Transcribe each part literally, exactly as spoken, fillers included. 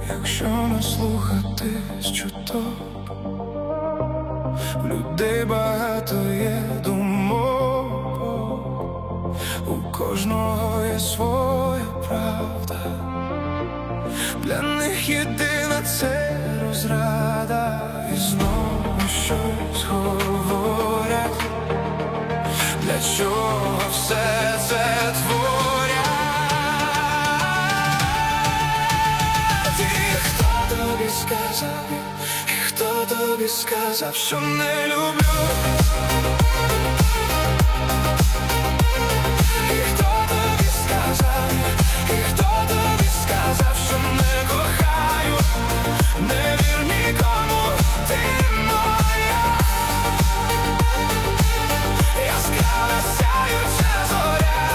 Якщо не слухатись чуток, у людей багато є думок, у кожного є своя правда, для них єдина це розрада. І знову щось говорять, для чого все це творять. І хто тобі сказав, і хто тобі сказав, що не люблю? І хто тобі сказав, і хто тобі сказав, що не кохаю? Не вір нікому, ти моя яскрава сяюча зоря.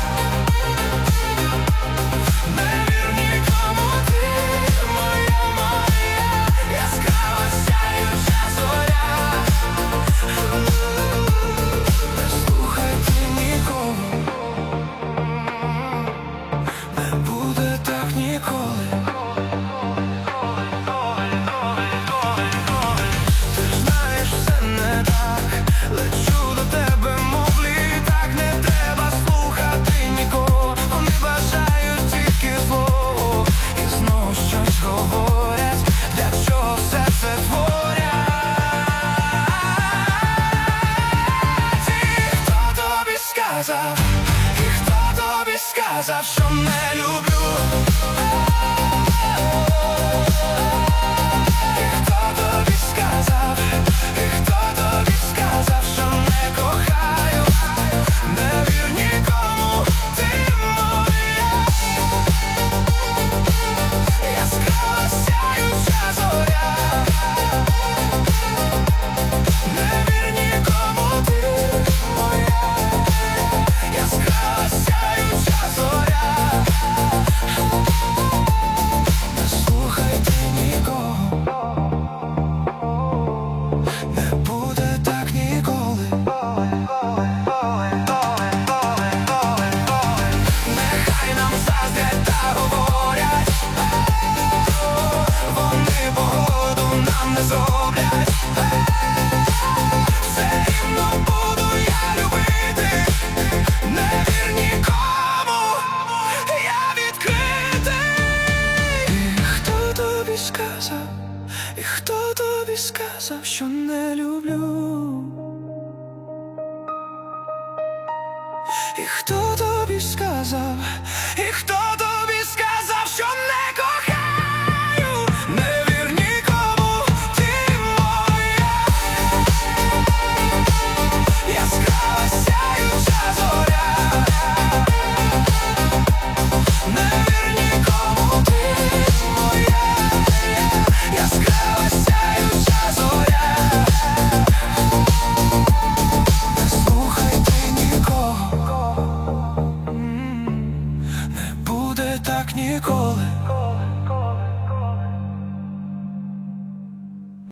Не вір нікому, ти моя, моя яскрава сяюча зоря. Не слухайте нікого, не буде так ніколи. Ти знаєш, все не так, лечу до тебе, мов літак. Не треба слухати нікого, вони бажають тільки злого. І знову щось говорять, для чого все це творять. І хто тобі сказав, і хто тобі сказав, що не люблю? І хто тобі сказав, і хто тобі сказав, що не кохаю? Не вір нікому, ти моя яскрава сяюча зоря. Не вір нікому, ти моя яскрава сяюча зоря. Не слухайте нікого, не буде так ніколи. Нехай нам заздрять та говорять, вони погоду нам не зроблять. Все рівно буду я любити, не вір нікому, я відкритий. І хто тобі сказав, і хто тобі сказав, що не люблю? І хто тобі сказав,